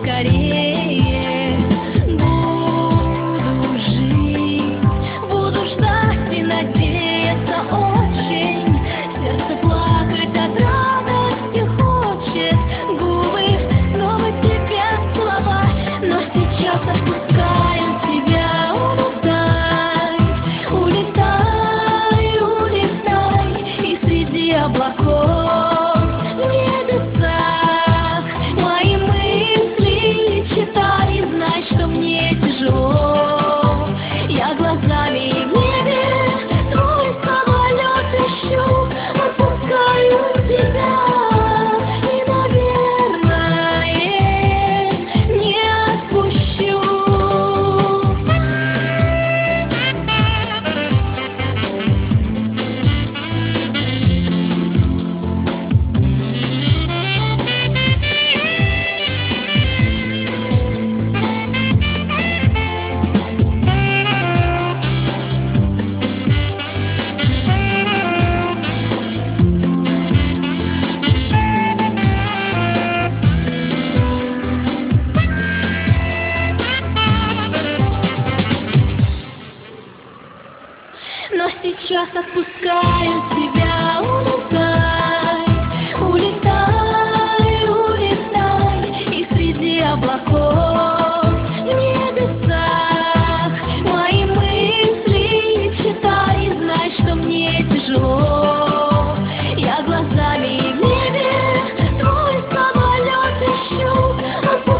поскорее. Буду жить, буду ждать и надеяться очень. Сердце плакать от радости хочет, губы снова тебя целовать. Но сейчас отпускаю тебя, улетай, улетай, улетай. И среди облаков в небесах мои мысли читай. Знай, что мне тяжело, я глазами в небе твой самолет ищу. Отпускаю тебя и, наверное, не отпущу. Но сейчас отпускаю тебя, улетай, улетай, улетай. И среди облаков в небесах мои мысли читай. Знай, что мне тяжело, я глазами в небе твой самолет ищу.